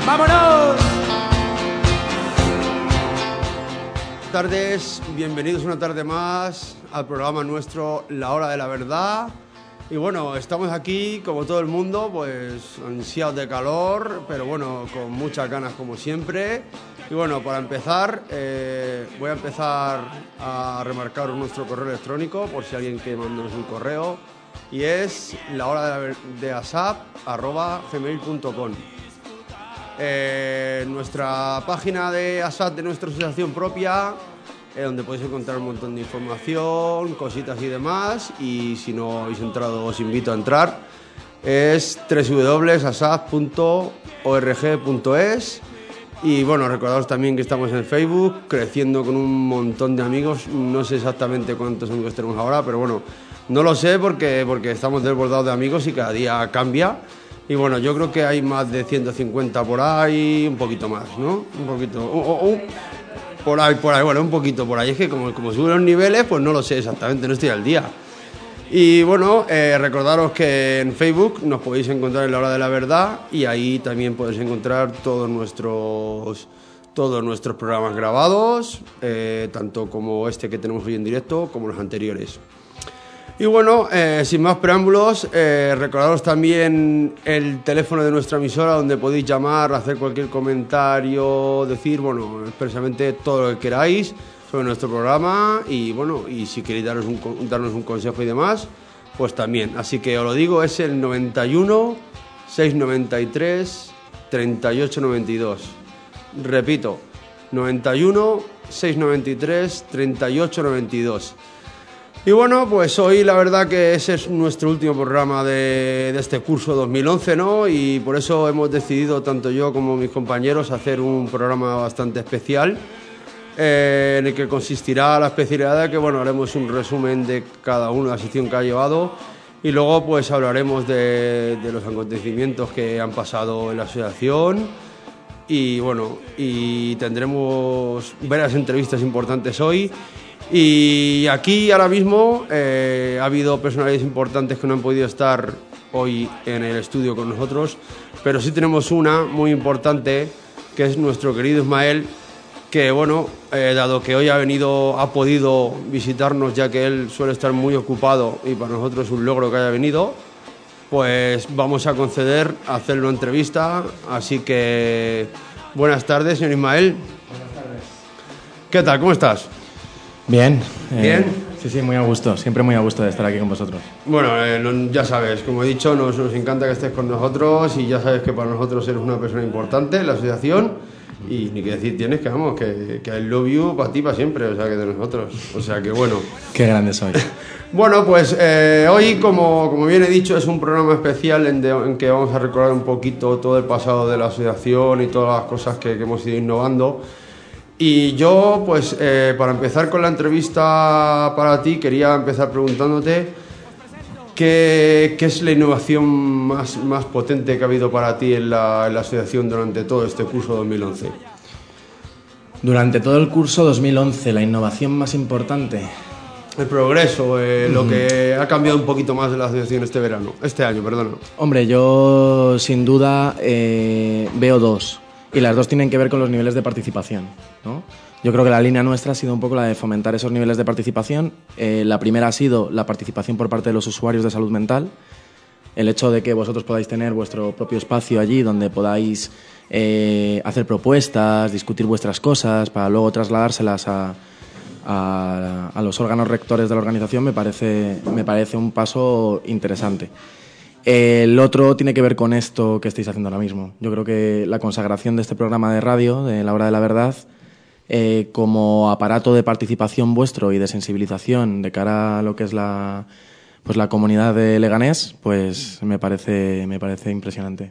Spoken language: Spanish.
¡Vámonos! Buenas tardes, bienvenidos una tarde más al programa nuestro La Hora de la Verdad. Y bueno, estamos aquí, como todo el mundo, pues ansiados de calor, pero bueno, con muchas ganas como siempre. Y bueno, para empezar, voy a empezar a remarcar nuestro correo electrónico, por si alguien quiere mandarnos un correo, y es lahora@gmail.com. Nuestra página de ASAP, de nuestra asociación propia, donde podéis encontrar un montón de información, cositas y demás, y si no habéis entrado os invito a entrar, es www.asap.org.es. y bueno, recordaros también que estamos en Facebook, creciendo con un montón de amigos. No sé exactamente cuántos amigos tenemos ahora, pero bueno, no lo sé porque estamos desbordados de amigos y cada día cambia. Y bueno, yo creo que hay más de 150 por ahí, un poquito más, ¿no? Un poquito, por ahí, bueno, un poquito por ahí. Es que como suben los niveles, pues no lo sé exactamente, no estoy al día. Y bueno, recordaros que en Facebook nos podéis encontrar en La Hora de la Verdad, y ahí también podéis encontrar todos nuestros programas grabados, tanto como este que tenemos hoy en directo, como los anteriores. Y bueno, sin más preámbulos, recordaros también el teléfono de nuestra emisora, donde podéis llamar, hacer cualquier comentario, decir, bueno, expresamente todo lo que queráis sobre nuestro programa, y bueno, y si queréis darnos un consejo y demás, pues también. Así que os lo digo, es el 91 693 3892. Repito, 91 693 3892. Y bueno, pues hoy la verdad que ese es nuestro último programa de este curso 2011, ¿no? Y por eso hemos decidido, tanto yo como mis compañeros, hacer un programa bastante especial, en el que consistirá la especialidad de que, bueno, haremos un resumen de cada uno de la sección que ha llevado, y luego pues hablaremos de los acontecimientos que han pasado en la asociación, y bueno, y tendremos varias entrevistas importantes hoy. Y aquí ahora mismo ha habido personalidades importantes que no han podido estar hoy en el estudio con nosotros, pero sí tenemos una muy importante, que es nuestro querido Ismael, que bueno, dado que hoy ha podido visitarnos, ya que él suele estar muy ocupado y para nosotros es un logro que haya venido, pues vamos a conceder hacerle una entrevista. Así que buenas tardes, señor Ismael. Buenas tardes. ¿Qué tal? ¿Cómo estás? Bien. ¿Bien? Sí, muy a gusto. Siempre muy a gusto de estar aquí con vosotros. Bueno, ya sabes, como he dicho, nos encanta que estés con nosotros, y ya sabes que para nosotros eres una persona importante en la asociación, y ni que decir tienes, que vamos, que I love you para ti, para siempre, o sea, que de nosotros. O sea, que bueno. Qué grande soy. Bueno, pues hoy, como bien he dicho, es un programa especial en que vamos a recordar un poquito todo el pasado de la asociación y todas las cosas que hemos ido innovando. Y yo, pues, para empezar con la entrevista para ti, quería empezar preguntándote qué es la innovación más potente que ha habido para ti en la asociación durante todo este curso 2011. Durante todo el curso 2011, la innovación más importante. El progreso, lo que ha cambiado un poquito más de la asociación este año, perdón. Hombre, yo sin duda veo dos. Y las dos tienen que ver con los niveles de participación, ¿no? Yo creo que la línea nuestra ha sido un poco la de fomentar esos niveles de participación. La primera ha sido la participación por parte de los usuarios de salud mental. El hecho de que vosotros podáis tener vuestro propio espacio allí donde podáis hacer propuestas, discutir vuestras cosas para luego trasladárselas a los órganos rectores de la organización, me parece un paso interesante. El otro tiene que ver con esto que estáis haciendo ahora mismo. Yo creo que la consagración de este programa de radio, de La Hora de la Verdad, como aparato de participación vuestro y de sensibilización de cara a lo que es la comunidad de Leganés, pues me parece impresionante.